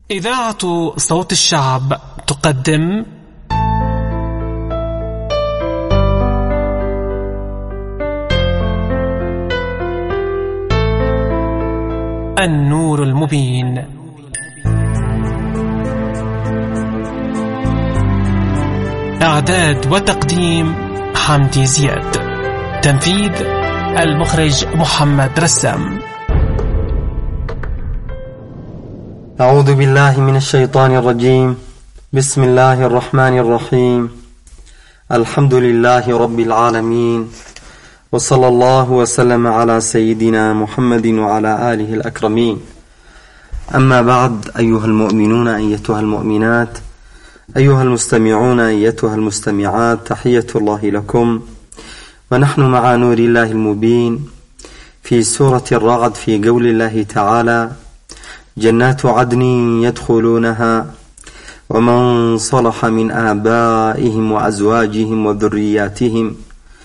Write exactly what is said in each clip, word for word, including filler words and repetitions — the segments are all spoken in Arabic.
إذاعة صوت الشعب تقدم النور المبين. إعداد وتقديم حمدي زياد. تنفيذ المخرج محمد رسام. أعوذ بالله من الشيطان الرجيم. بسم الله الرحمن الرحيم. الحمد لله رب العالمين، وصلى الله وسلم على سيدنا محمد وعلى آله الأكرمين. أما بعد، أيها المؤمنون أيتها المؤمنات، أيها المستمعون أيتها المستمعات، تحية الله لكم، ونحن مع نور الله المبين في سورة الرعد في قول الله تعالى: جنات عدن يدخلونها ومن صلح من آبائهم وأزواجهم وذرياتهم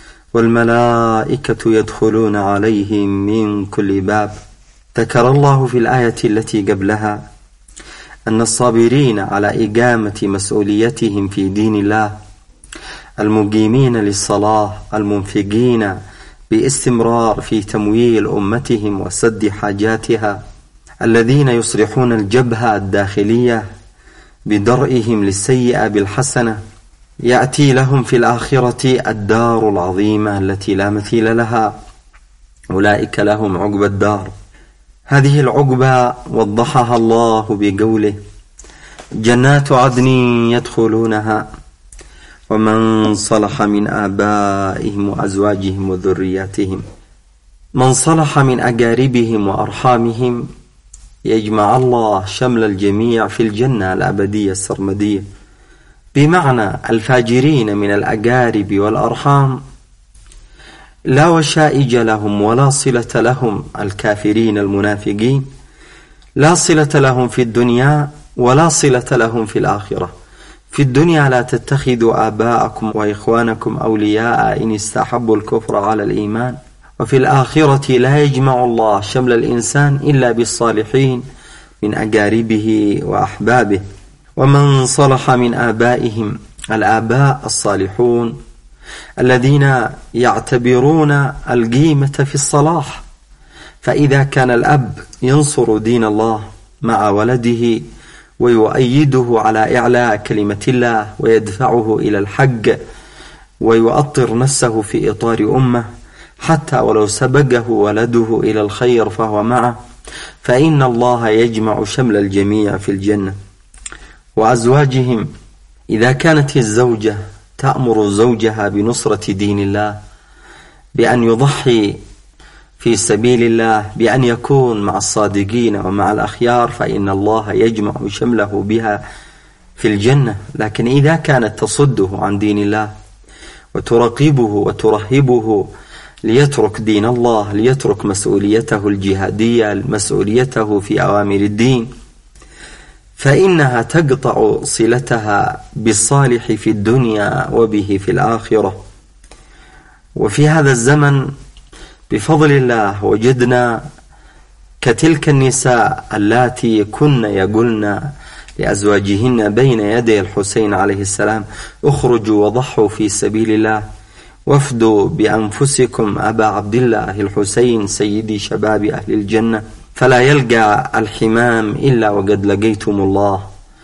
والملائكة يدخلون عليهم من كل باب. ذكر الله في الآية التي قبلها أن الصابرين على إقامة مسؤوليتهم في دين الله، المقيمين للصلاة، المنفقين باستمرار في تمويل أمتهم وسد حاجاتها، الذين يصلحون الجبهة الداخلية بدرئهم للسيئة بالحسنة، يأتي لهم في الآخرة الدار العظيمة التي لا مثيل لها. أولئك لهم عقبى الدار. هذه العقبى وضحها الله بقوله: جنات عدن يدخلونها ومن صلح من آبائهم وأزواجهم وذرياتهم. من صلح من أقاربهم وأرحامهم يجمع الله شمل الجميع في الجنة الأبدية السرمدية، بمعنى الفاجرين من الأقارب والأرحام لا وشائج لهم ولا صلة لهم، الكافرين المنافقين لا صلة لهم في الدنيا ولا صلة لهم في الآخرة. في الدنيا لا تتخذوا آباءكم وإخوانكم أولياء إن استحبوا الكفر على الإيمان، وفي الآخرة لا يجمع الله شمل الإنسان إلا بالصالحين من أقاربه وأحبابه. ومن صلح من آبائهم، الآباء الصالحون الذين يعتبرون القيمة في الصلاح، فإذا كان الأب ينصر دين الله مع ولده ويؤيده على إعلاء كلمة الله ويدفعه إلى الحق ويؤطر نفسه في إطار أمه حتى ولو سبقه ولده إلى الخير فهو معه، فإن الله يجمع شمل الجميع في الجنة. وأزواجهم، إذا كانت الزوجة تأمر زوجها بنصرة دين الله، بأن يضحي في سبيل الله، بأن يكون مع الصادقين ومع الأخيار، فإن الله يجمع شمله بها في الجنة. لكن إذا كانت تصده عن دين الله وتراقبه وترهبه ليترك دين الله، ليترك مسؤوليته الجهادية، مسؤوليته في أوامر الدين، فإنها تقطع صلتها بالصالح في الدنيا وبه في الآخرة. وفي هذا الزمن بفضل الله وجدنا كتلك النساء اللاتي كن يقولن لأزواجهن بين يدي الحسين عليه السلام: اخرجوا وضحوا في سبيل الله، وافدوا بأنفسكم أبا عبد الله الحسين سيدي شباب أهل الجنة، فلا يلقى الحمام إلا وقد لقيتم الله.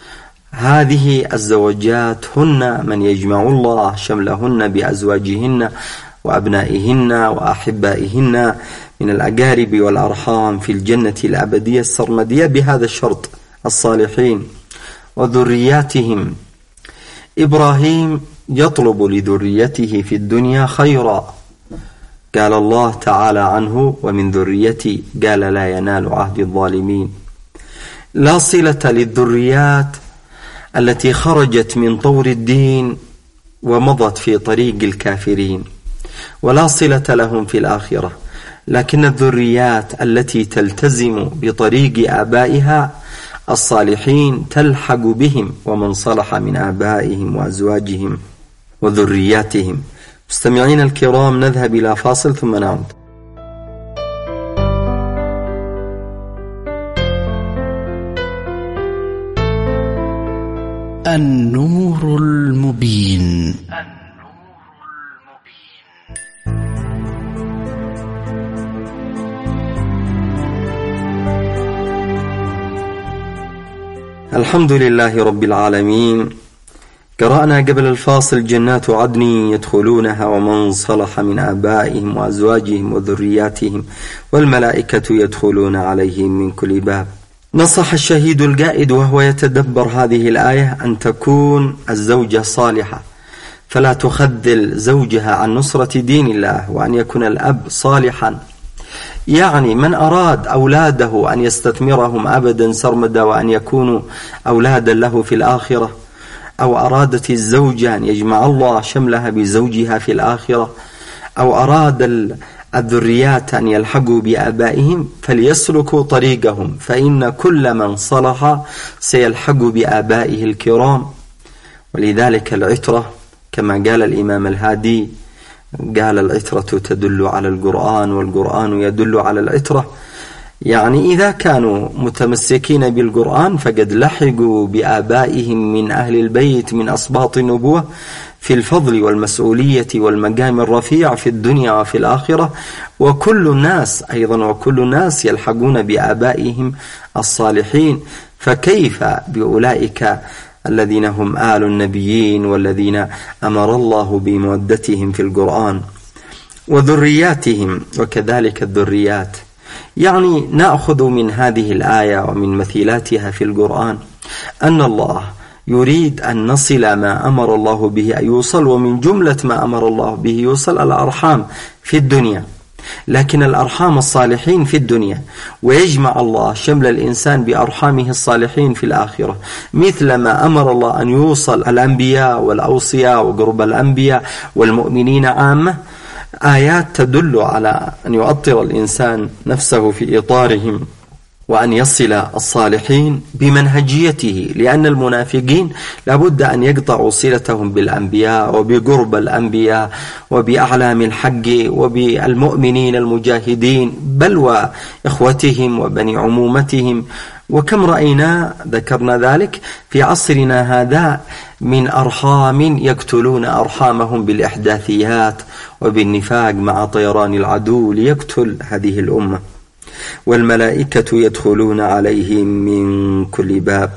هذه الزوجات هن من يجمع الله شملهن بأزواجهن وأبنائهن وأحبائهن من الأقارب والأرحام في الجنة الأبدية السرمدية، بهذا الشرط: الصالحين وذرياتهم. إبراهيم يطلب لذريته في الدنيا خيرا، قال الله تعالى عنه: ومن ذريتي، قال: لا ينال عهد الظالمين. لا صلة للذريات التي خرجت من طور الدين ومضت في طريق الكافرين، ولا صلة لهم في الآخرة. لكن الذريات التي تلتزم بطريق آبائها الصالحين تلحق بهم، ومن صلح من آبائهم وأزواجهم وذرياتهم. مستمعين الكرام، نذهب إلى فاصل ثم نعود. النور المبين. الحمد لله رب العالمين. قرأنا قبل الفاصل: جنات عدن يدخلونها ومن صلح من آبائهم وأزواجهم وذرياتهم والملائكة يدخلون عليهم من كل باب. نصح الشهيد القائد وهو يتدبر هذه الآية أن تكون الزوجة صالحة فلا تخذل زوجها عن نصرة دين الله، وأن يكون الأب صالحا، يعني من أراد أولاده أن يستثمرهم أبدا سرمدا وأن يكونوا أولادا له في الآخرة، أو أرادت الزوجة أن يجمع الله شملها بزوجها في الآخرة، أو أراد الذريات أن يلحقوا بآبائهم فليسلكوا طريقهم، فإن كل من صلح سيلحق بآبائه الكرام. ولذلك العترة كما قال الإمام الهادي، قال: العترة تدل على القرآن والقرآن يدل على العترة. يعني إذا كانوا متمسكين بالقرآن فقد لحقوا بآبائهم من أهل البيت من أصباط النبوة في الفضل والمسؤولية والمقام الرفيع في الدنيا وفي الآخرة، وكل الناس أيضا وكل الناس يلحقون بآبائهم الصالحين، فكيف بأولئك الذين هم آل النبيين والذين أمر الله بمودتهم في القرآن، وذرياتهم وكذلك الذريات. يعني نأخذ من هذه الآية ومن مثيلاتها في القرآن أن الله يريد أن نصل ما أمر الله به أن يوصل، ومن جملة ما أمر الله به يوصل الأرحام في الدنيا، لكن الأرحام الصالحين في الدنيا، ويجمع الله شمل الإنسان بأرحامه الصالحين في الآخرة، مثل ما أمر الله أن يوصل الأنبياء والأوصياء وقرب الأنبياء والمؤمنين عامة. آيات تدل على أن يؤطر الإنسان نفسه في إطارهم وأن يصل الصالحين بمنهجيته، لأن المنافقين لابد أن يقطعوا صلتهم بالأنبياء وبقرب الأنبياء وبأعلام الحق وبالمؤمنين المجاهدين، بل وإخوتهم وبني عمومتهم. وكم رأينا ذكرنا ذلك في عصرنا هذا من أرحام يقتلون أرحامهم بالإحداثيات وبالنفاق مع طيران العدو ليقتل هذه الأمة. والملائكة يدخلون عليهم من كل باب.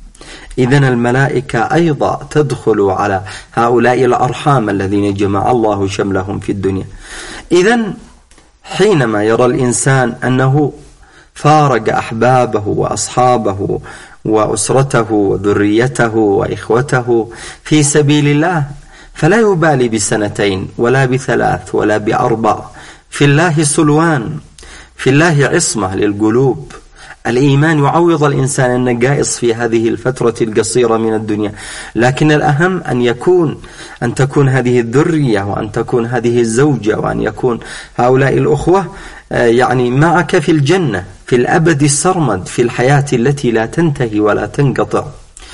إذن الملائكة أيضا تدخل على هؤلاء الأرحام الذين جمع الله شملهم في الدنيا. إذن حينما يرى الإنسان أنه فارق أحبابه وأصحابه وأسرته وذريته وإخوته في سبيل الله، فلا يبالي بسنتين ولا بثلاث ولا بأربع. في الله سلوان، في الله عصمة للقلوب. الإيمان يعوض الإنسان النقائص في هذه الفترة القصيرة من الدنيا، لكن الأهم أن يكون أن تكون هذه الذرية وأن تكون هذه الزوجة وأن يكون هؤلاء الأخوة يعني معك في الجنة في الأبد السرمد، في الحياة التي لا تنتهي ولا تنقطع.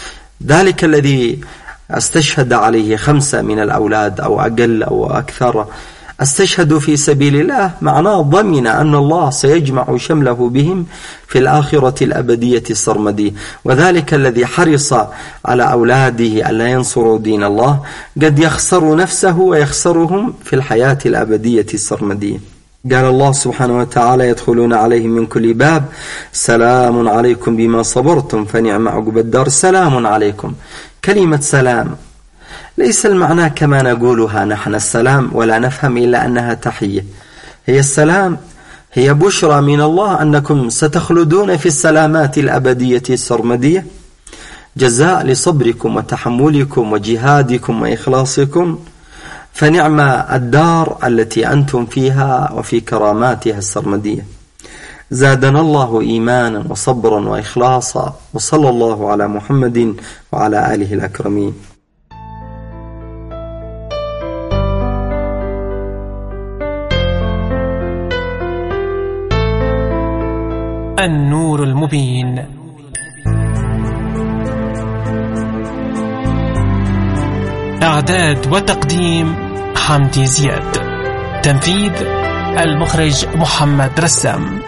ذلك الذي استشهد عليه خمسة من الأولاد أو أقل أو أكثر، استشهدوا في سبيل الله، معناه ضمن أن الله سيجمع شمله بهم في الآخرة الأبدية السرمدية. وذلك الذي حرص على أولاده ألا ينصروا دين الله قد يخسر نفسه ويخسرهم في الحياة الأبدية السرمدية. قال الله سبحانه وتعالى: يدخلون عليهم من كل باب سلام عليكم بما صبرتم فنعم عقبى الدار. سلام عليكم، كلمة سلام ليس المعنى كما نقولها نحن السلام، ولا نفهم إلا أنها تحية. هي السلام هي بشرى من الله أنكم ستخلدون في السلامات الأبدية السرمدية، جزاء لصبركم وتحملكم وجهادكم وإخلاصكم، فنعم الدار التي أنتم فيها وفي كراماتها السرمدية. زادنا الله إيمانا وصبرا وإخلاصا، وصلى الله على محمد وعلى آله الأكرمين. النور المبين. إعداد وتقديم حمدي زياد. تنفيذ المخرج محمد رسام.